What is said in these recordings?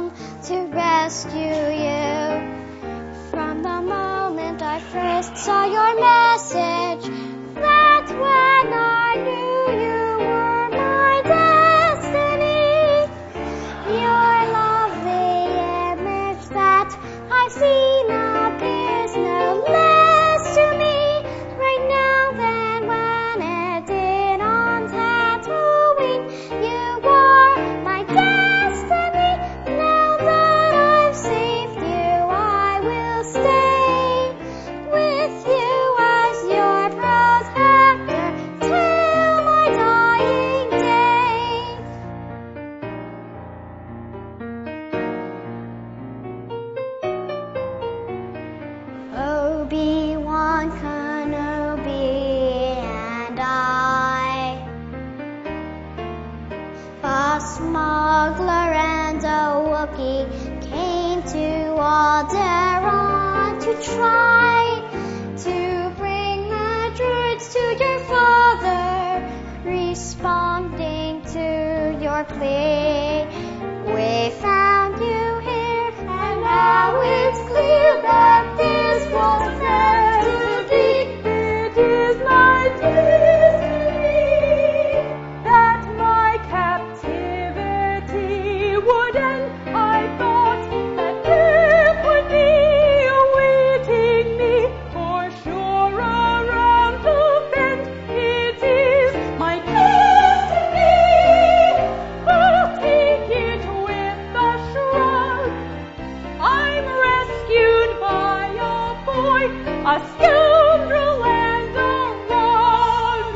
on to rescue you. From the moment I first saw your message, that's when I knew you were my destiny. Your lovely image that I've seen appears no less to me right now than when it did on Tatooine. You are my destiny. Now that I've saved you, I will stay with you as your protector till my dying day. Obi-Wan Kenobi and I, a smuggler and a Wookiee, came to Alderaan to try to bring the droids to your father, responding to your plea. We found you here, and now it's clear that this was meant to be. It is my destiny that my captivity would end. I thought that death would be awaiting me for sure around the bend. It is my destiny. I'll take it with a shrug. I'm rescued by a boy, a scoundrel and a rogue.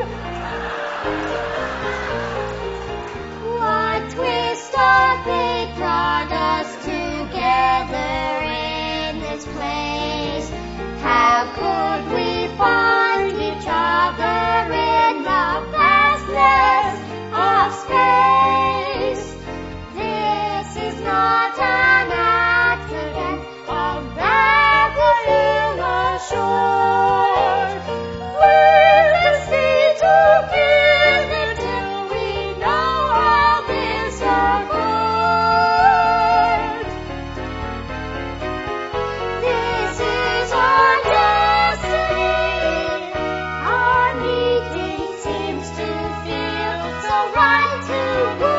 What twist of fate brought us together in this place? How could we find each other in the vastness of space? This is not an accident, a Bethlehem ashore. Let's stay together till we know how this accords. This is our destiny. Our meeting seems to feel so right to